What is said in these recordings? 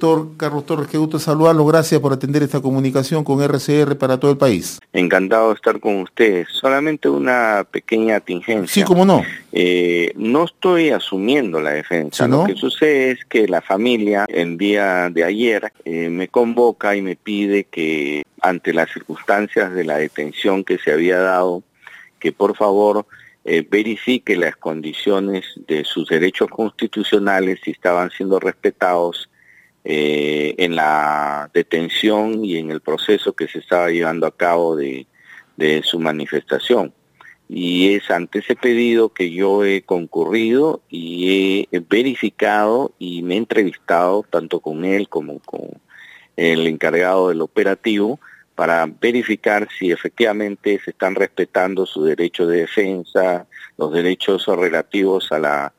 Doctor Carlos Torres, qué gusto saludarlo. Gracias por atender esta comunicación con RCR para todo el país. Encantado de estar con ustedes. Solamente una pequeña tingencia. Sí, cómo no. No estoy asumiendo la defensa. ¿Sí, no? Lo que sucede es que la familia, el día de ayer, me convoca y me pide que, ante las circunstancias de la detención que se había dado, que por favor verifique las condiciones de sus derechos constitucionales, si estaban siendo respetados en la detención y en el proceso que se estaba llevando a cabo de su manifestación. Y es ante ese pedido que yo he concurrido y he verificado y me he entrevistado tanto con él como con el encargado del operativo para verificar si efectivamente se están respetando sus derechos de defensa, los derechos relativos a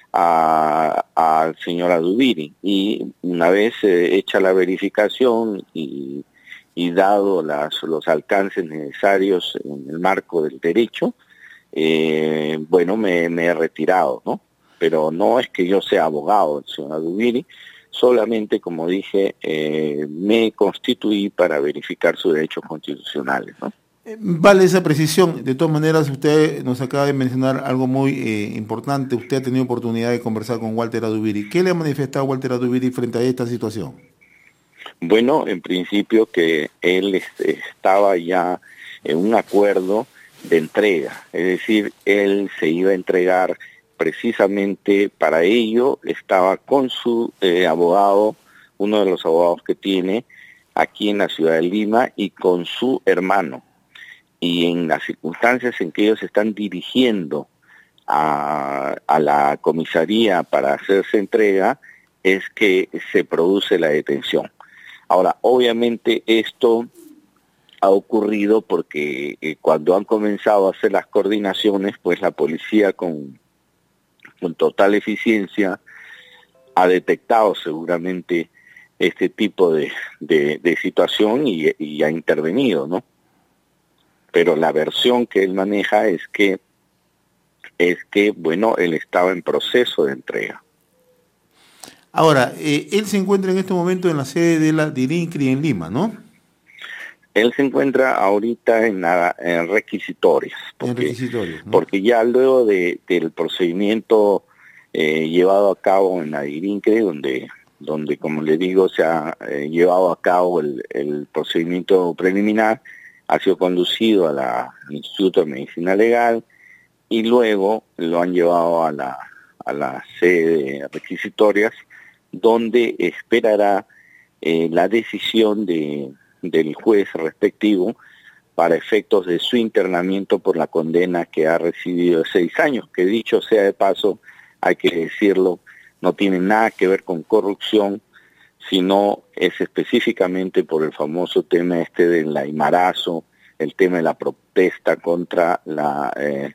al señor Adubiri. Y una vez hecha la verificación y dado los alcances necesarios en el marco del derecho, bueno, me he retirado, ¿no? Pero no es que yo sea abogado del señor Adubiri, solamente, como dije, me constituí para verificar sus derechos constitucionales, ¿no? Vale esa precisión. De todas maneras, usted nos acaba de mencionar algo muy importante. Usted ha tenido oportunidad de conversar con Walter Adubiri. ¿Qué le ha manifestado Walter Adubiri frente a esta situación? Bueno, en principio que él estaba ya en un acuerdo de entrega, es decir, él se iba a entregar precisamente para ello, estaba con su abogado, uno de los abogados que tiene aquí en la ciudad de Lima, y con su hermano. Y en las circunstancias en que ellos se están dirigiendo a la comisaría para hacerse entrega, es que se produce la detención. Ahora, obviamente esto ha ocurrido porque cuando han comenzado a hacer las coordinaciones, pues la policía con total eficiencia ha detectado seguramente este tipo de situación y ha intervenido, ¿no? Pero la versión que él maneja es que bueno, él estaba en proceso de entrega. Ahora, él se encuentra en este momento en la sede de la DIRINCRI en Lima, ¿no? Él se encuentra ahorita en requisitorias, ¿no? Porque ya luego del procedimiento llevado a cabo en la DIRINCRI, donde como le digo, se ha llevado a cabo el procedimiento preliminar, ha sido conducido al Instituto de Medicina Legal y luego lo han llevado a la sede de requisitorias, donde esperará la decisión del juez respectivo para efectos de su internamiento por la condena que ha recibido de 6 años, que dicho sea de paso, hay que decirlo, no tiene nada que ver con corrupción, sino es específicamente por el famoso tema del aimarazo, el tema de la protesta contra la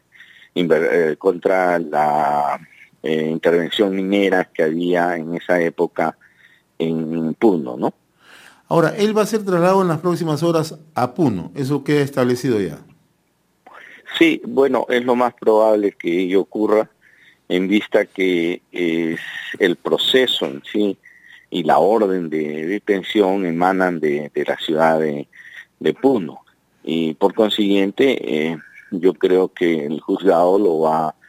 intervención minera que había en esa época en Puno, ¿no? Ahora, él va a ser trasladado en las próximas horas a Puno, ¿eso queda establecido ya? Sí, bueno, es lo más probable que ello ocurra, en vista que es el proceso en sí y la orden de detención emanan de la ciudad de Puno. Y por consiguiente, yo creo que el juzgado lo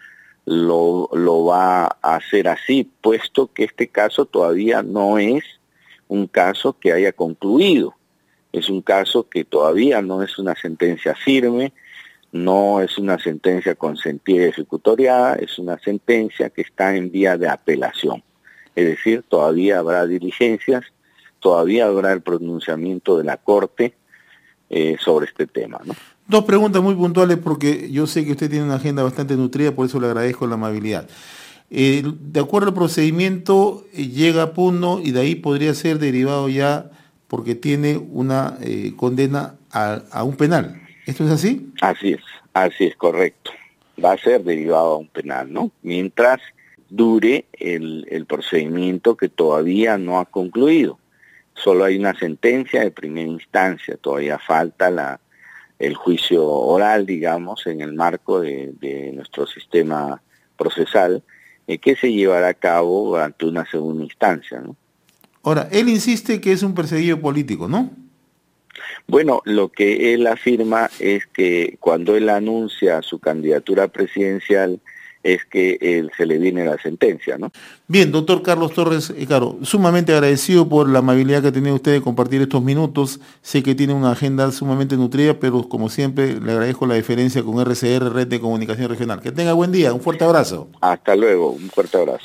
va a hacer así, puesto que este caso todavía no es un caso que haya concluido. Es un caso que todavía no es una sentencia firme, no es una sentencia consentida y ejecutoriada, es una sentencia que está en vía de apelación. Es decir, todavía habrá diligencias, todavía habrá el pronunciamiento de la Corte sobre este tema, ¿no? Dos preguntas muy puntuales porque yo sé que usted tiene una agenda bastante nutrida, por eso le agradezco la amabilidad. De acuerdo al procedimiento, llega a Puno y de ahí podría ser derivado ya porque tiene una condena a un penal. ¿Esto es así? Así es correcto. Va a ser derivado a un penal, ¿no? Mientras dure el procedimiento que todavía no ha concluido. Solo hay una sentencia de primera instancia, todavía falta el juicio oral, digamos, en el marco de nuestro sistema procesal, que se llevará a cabo ante una segunda instancia, ¿no? Ahora, él insiste que es un perseguido político, ¿no? Bueno, lo que él afirma es que cuando él anuncia su candidatura presidencial es que se le viene la sentencia, ¿no? Bien, doctor Carlos Torres, claro, sumamente agradecido por la amabilidad que ha tenido usted de compartir estos minutos. Sé que tiene una agenda sumamente nutrida, pero como siempre le agradezco la deferencia con RCR, Red de Comunicación Regional. Que tenga buen día, un fuerte abrazo. Hasta luego, un fuerte abrazo.